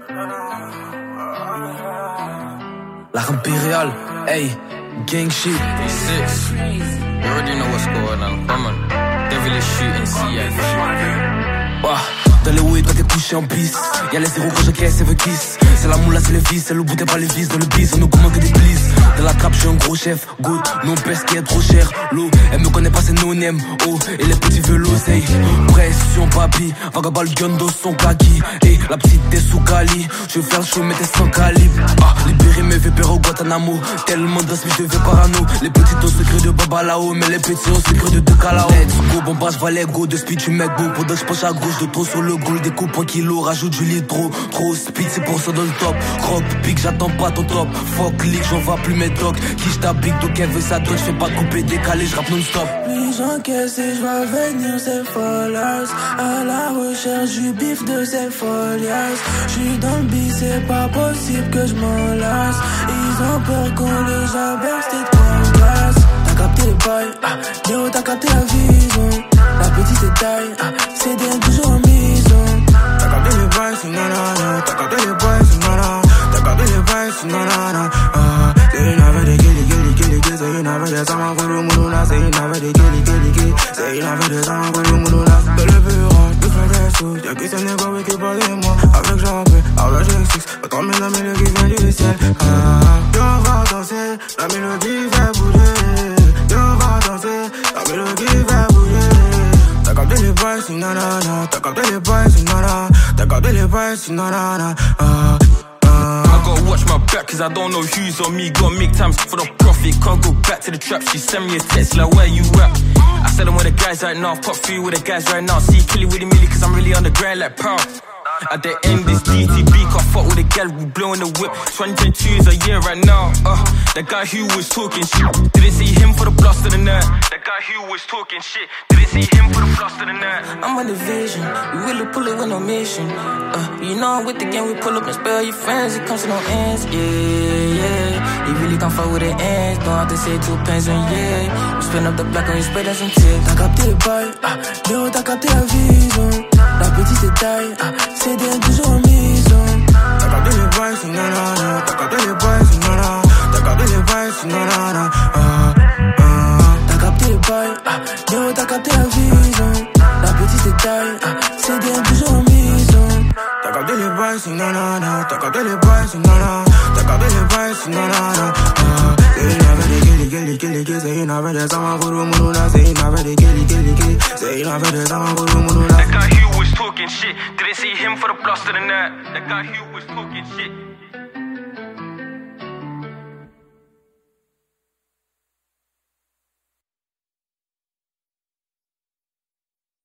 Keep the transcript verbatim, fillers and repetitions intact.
La impériale, hey, gang shit. Six. You already know what's going on. Come on. Devilish shooting C F. Bah, dans les way quand t'es couché en piste. Y'a les zéros quand je caisse et veux kiss. C'est la moula, c'est les vis, c'est le bout, t'es pas les vis. Dans le bis, on nous commande que des bliss. Dans la trappe, je suis un gros chef. Good, non pèse qui est trop cher. L'eau, elle me connaît pas, c'est no name. Oh, et les petits veulent l'oseille. Pression, papi. Vagabal, gun dans son kaki. Et la petite t'es sous Cali. Je veux faire le show, mais t'es sans calibre. Ah, libérer mes V P au Guantanamo. Tellement de je devais parano. Les petits au secret de Babalao. Mais les petits au secret de Decalao. Let's go, bombage, valet, go. De speed, tu mets go. Pendant que je penche à gauche, de trop sur le goal. Des coups, point kilo, rajoute du litre. Trop, trop speed, c'est pour ça dans le top. Croc, pique, j'attends pas ton top. Fuck, leak, j'en vais plus mes docs. Qui j't'habite, donc elle veut sa doc. J'fais pas de couper, décalé, j'rappe non-stop. Plus j'encaisse et j'vois venir ces followers. À la recherche du bif de ces folias. J'suis dans le bis, c'est pas possible que j'm'en lasse. Ils ont peur qu'on les jaberge, c'est trop glace. T'as capté les bails, ah, Léo, t'as capté la vision. La petite est taille, ah, c'est bien toujours en maison. T'as capté les bails, c'est nanana. T'as capté les bails, c'est nanana. T'as capté les bails, c'est nanana. Ah, c'est une affaire de gilly, gilly, gilly, gilly. C'est une affaire de sama kuru muluna. C'est une affaire de gilly, gilly, gilly. C'est une affaire de sama kuru muluna. Dans le bureau, je fais des sous. Y'a qui s'est négocié qui parle de moi. Avec Jean-P, avec G-Six. Autant mais la mélodie vient du ciel. Ah, on va danser, la mélodie fait bouger. On va danser, la mélodie fait bouger. T'as capté les bails, c'est nanana. T'as capté les bails, c'est nanana. T'as capté les bails, c'est nanana. Ah. I gotta watch my back cause I don't know who's on me. Gotta make times for the profit. Can't go back to the trap. She send me a text like where you at. I said I'm with the guys right now. Pop through with the guys right now. See Killy with the milli cause I'm really on the grind like pound. At the end this D T B can't fuck with the gal. We blowing the whip. twenty twenty-two is a year right now. Uh, the guy who was talking shit. Didn't see him for the blast of the night. The guy who was talking shit. Didn't see him for the blast of the night. I'm on the vision. We really pull it with no mission. Uh, you know I'm with the gang. We pull up and spell your friends. It comes to no ends. Yeah, yeah. You really can't fuck with the ends. Don't have to say two pence and yeah. We spin up the block and we spread us some tips. T'as capté les bails. Ah, Léo, t'as capté la vision. La petite est taille. Ah, c'est bien toujours en maison. T'as capté les bails, c'est nanana. T'as capté les bails, c'est nanana. T'as capté les bails, c'est nanana. Ah, ah. T'as capté les bails. Ah, Léo, t'as capté la vision. La petite est taille. Ah, c'est bien toujours en maison. T'as capté les bails, c'est nanana. T'as capté les bails, c'est nanana. T'as capté les bails, c'est nanana. Ah, c'est une affaire de gilly, gilly, gilly, gilly. C'est une affaire de sama kuru muluna. C'est une affaire de gilly, gilly, gilly. C'est une affaire de sama kuru muluna. The guy who was talking shit. Didn't see him for the blast of the night. The guy who was talking shit.